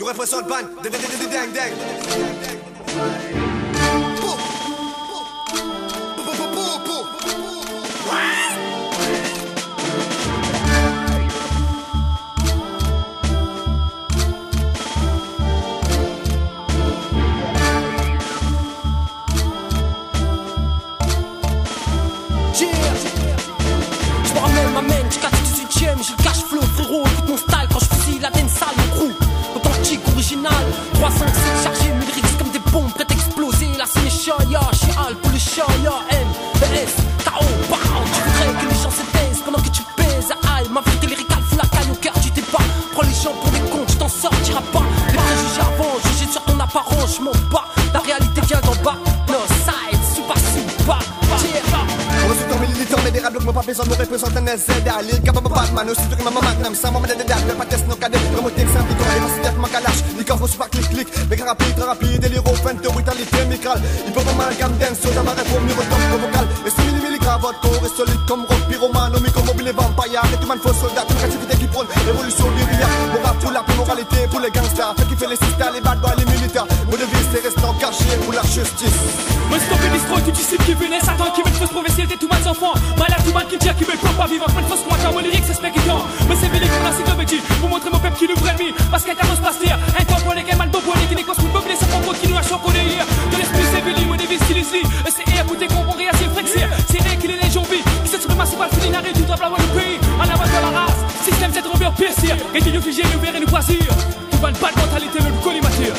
Nous répression le ban, ding ding. J'ai le cash flow frérot, écoute mon style quand je fusille la dance sale, mon crew authentique, original, 357 chargés, 1000 rigs comme des bombes prêtes à exploser. Là c'est les chaya, chial pour les chaya, M, S, K.O., BAO. Tu voudrais que les gens se taisent pendant que tu pèses à aïe. Ma vérité lyricale fout la caille au cœur du débat. Prends les gens pour des cons, tu t'en sortiras pas. Les préjugés avant, jugés sur ton apparence, je m'en bats. La réalité vient d'en bas, no side, super. Militant, mais des rats blocs, moi pas besoin de me représenter un SZ. Lire capable Batman, aussi dur que maman magnum. Ça m'a des dates, mais pas test nos cadets. Remonter que c'est un petit corps, les facilités, ma calache. Les corps, super clic. Méga rapide, très rapide, délire au fin de brutalité micrale. Ils peuvent amalgame dance, sur ma réforme, neurotome, vocal. Et 6 milligrammes, votre corps est solide comme rock, pyromane, au micro mobile et vampire. Et tout man faux soldat, une créativité qui prône l'évolution du rire. Mon rap pour la moralité, pour les gangsters. Fait qui fait les sisters, les bad boys, les militaires. Mon devise, c'est restant caché pour la justice. Moi stop et destroy, tout disciple qui venait, Satan qui veut te fausse prophétie, t'es tout mal enfant. Malade, tout mal qui me dit qu'il veut pas vivre. Plein de fausses moi, car mon lyrique c'est spécifiant. Mais c'est vélé pour la cyclométrie, pour montrer mon peuple qui nous vrai ennemi. Parce qu'un carrosse passe lire, un temps pour les gamins, bon pour les qui n'est pas sous le peuple, c'est pas qui nous a champonné hier. De l'esprit c'est vélé, mon devise qui les lit. C'est et à côté qu'on pourrait assez flexir. C'est vrai qu'il est les gens vivent, qui s'exprime assez par le filinari, tout doit avoir le pays. En avant de la race, système c'est trop bien pire. Et qui nous figé, nous verrez nous choisir. Tout va une belle mentalité, même collimature.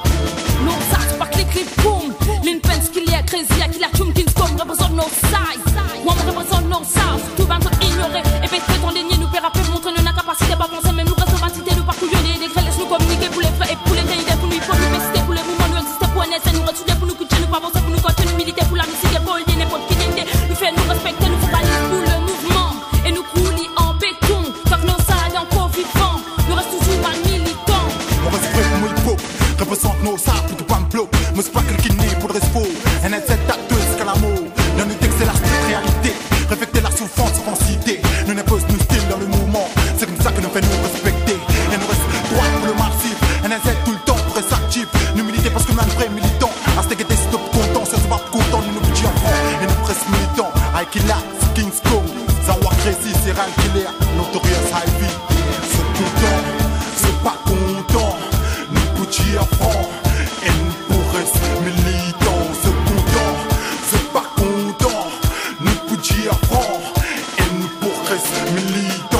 Non, ça c'est pas clic, boum. L'Inpens qu'il y a crazy, qu'il a Chum Kingscom représente nos size. Moi, on représente nos size. Tout va nous ignorer. Et péter ton dénier, nous faire rappeler, montrer nos capacités, pas penser, même nous restons entité, nous parcouillonner. Des grêles, laisse-nous communiquer pour les frères et pour les idées, pour nous, pour l'université, pour les mouvements, nous exister pour NS, nous retrouver, pour nous coucher, nous pas avancer, pour nous continuer, militer, pour la musique, et pour le n'importe qui l'idée. Nous faire nous respecter, nous focaliser pour le mouvement. Et nous couler en béton. Tant que nos salles encore vivants, nous restons toujours mal militants. On reste prêt pour le pop, représente nos sables, plutôt pas me bloc. Me c'est pas quelqu'un né pour le respo. Un NZ tacteuse qu'à l'amour. Dans nos textes, c'est la street réalité. Réflecter la souffrance, intensité. Nous n'impose nos styles dans le mouvement. C'est comme ça que nous fait nous respecter. Et nous reste droit pour le massif. Un NZ tout le temps pour rester actif. Nous militer parce que nous sommes vrais militants. À ce que des stop contents, c'est pas content. Nous nous petits enfants et nous presque militants. Aikila, Kings Kong, Zawa Crazy, Serial Killer, Notorious Ivy. C'est content, c'est pas content. Nous petits enfants et nous pour rester militants. C'est content, c'est pas content. Nous petits enfants et nous pour rester militants.